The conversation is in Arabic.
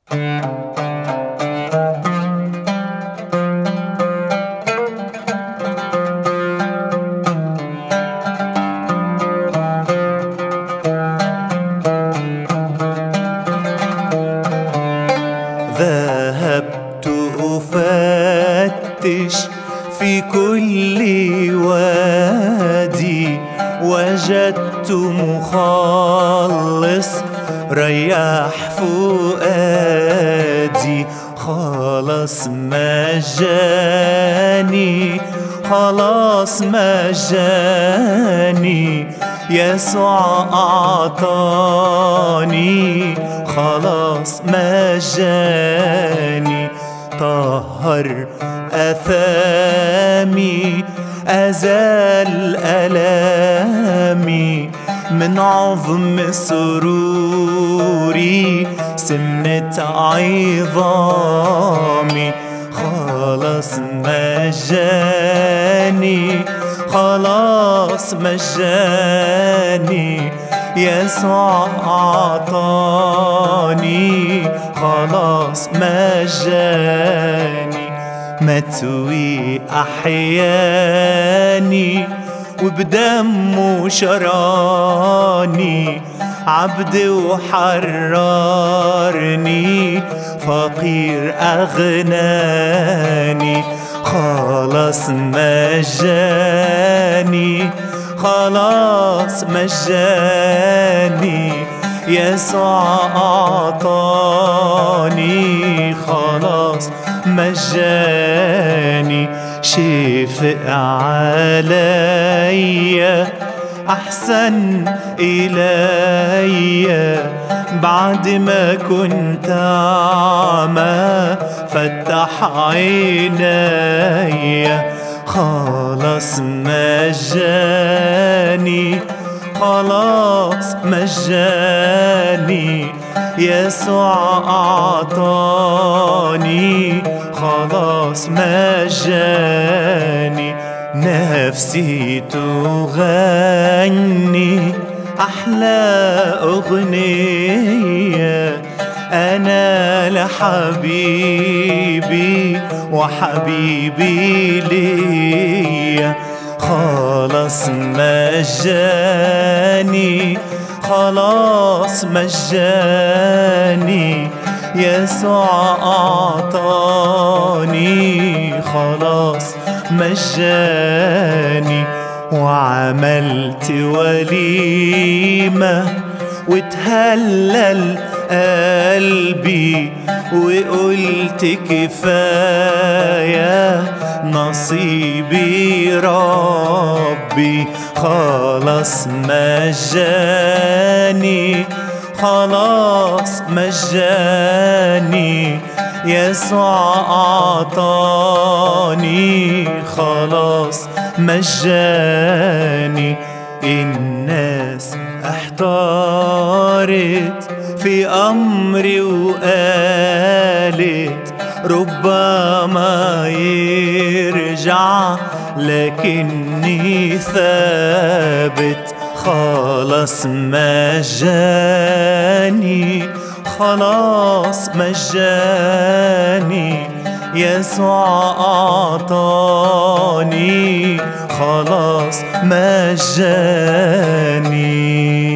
ذهبت أفتش في كل وادي، وجدت مخلص ريح فؤادي. خلاص مجاني، خلاص مجاني، يسوع أعطاني خلاص مجاني. طهر أثامي، أزال ألامي، من عظم سروري سمنة عظامي. خلاص مجاني، خلاص مجاني، يسوع أعطاني خلاص مجاني. متوي أحياني وبدمه شراني، عبد وحررني، فقير أغناني. خلاص مجاني، خلاص مجاني، يسوع أعطاني خلاص مجاني. شفق عليا، أحسن إلي، بعد ما كنت أعمى فتح عيني. خلاص مجاني، خلاص مجاني، يسوع أعطاني خلاص مجاني. نفسي تغني أحلى أغنية، أنا لحبيبي وحبيبي ليا. خلاص مجاني، خلاص مجاني، يسوع أعطاني خلاص مجاني. وعملت وليمة وتهلل قلبي، وقلت كفاية نصيبي ربي. خلاص مجاني، خلاص مجاني، يسوع أعطاني خلاص مجاني. الناس احتارت في أمري وقالت ربما يرجع، لكني ثابت. خلاص مجاني، خلاص مجاني، يسوع أعطاني خلاص مجاني.